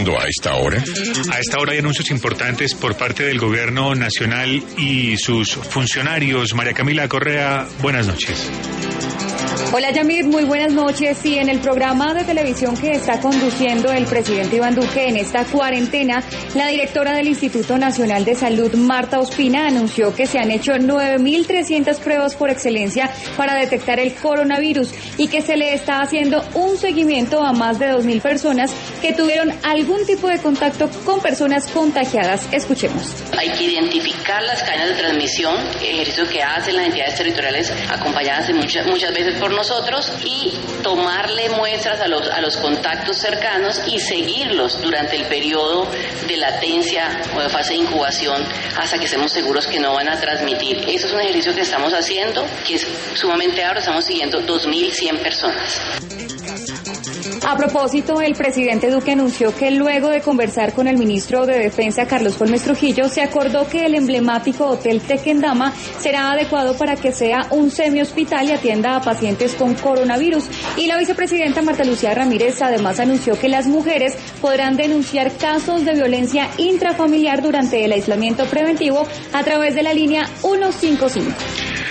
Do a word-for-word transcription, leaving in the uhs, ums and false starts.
pasando a esta hora? A esta hora hay anuncios importantes por parte del gobierno nacional y sus funcionarios. María Camila Correa, buenas noches. Hola Yamir, muy buenas noches. Y en el programa de televisión que está conduciendo el presidente Iván Duque en esta cuarentena, la directora del Instituto Nacional de Salud, Marta Ospina, anunció que se han hecho nueve mil trescientas pruebas por excelencia para detectar el coronavirus y que se le está haciendo un seguimiento a más de dos mil personas que tuvieron algún tipo de contacto con personas contagiadas. Escuchemos. Hay que identificar las cadenas de transmisión, ejercicio que hacen las entidades territoriales acompañadas de muchas, muchas veces por nosotros, y tomarle muestras a los, a los contactos cercanos y seguirlos durante el periodo de latencia o de fase de incubación hasta que estemos seguros que no van a transmitir. Eso es un ejercicio que estamos haciendo, que es sumamente ahora estamos siguiendo dos mil cien personas. A propósito, el presidente Duque anunció que luego de conversar con el ministro de Defensa, Carlos Holmes Trujillo, se acordó que el emblemático Hotel Tequendama será adecuado para que sea un semi-hospital y atienda a pacientes con coronavirus. Y la vicepresidenta Marta Lucía Ramírez además anunció que las mujeres podrán denunciar casos de violencia intrafamiliar durante el aislamiento preventivo a través de la línea ciento cincuenta y cinco.